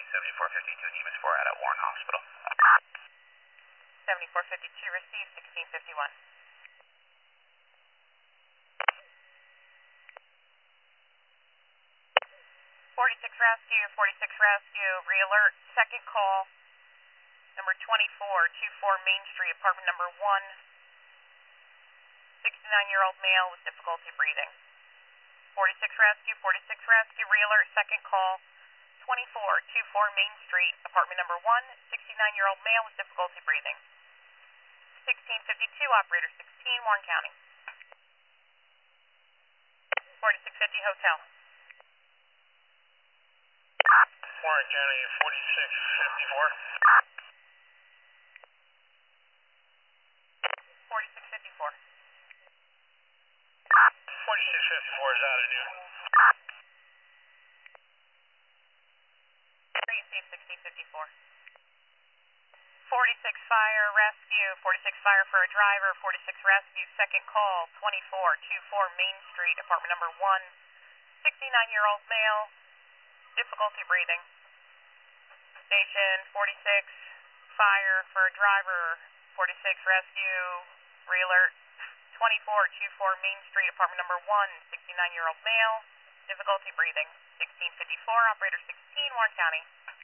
7452, Nemus 4 out at Warren Hospital. 7452, received 1651. 46 rescue, 46 rescue, re-alert, second call, number 2424 Main Street, apartment number 1, 69-year-old male with difficulty breathing. 46 rescue, re-alert, second call, 2424 Main Street, apartment number 1, 69-year-old male with difficulty breathing. 1652, operator 16, Warren County. 4650 Hotel. Warren County, 4654. 4654. 4654 is out of Newton. Receive 1654. 46 fire, rescue, 46 fire for a driver, 46 rescue, second call, 2424 Main Street, apartment number 1, 69-year-old male, difficulty breathing. Station 46, fire for a driver, 46 rescue, re-alert, 2424 Main Street, apartment number 1, 69-year-old male, difficulty breathing. 1654, operator 16, Warren County.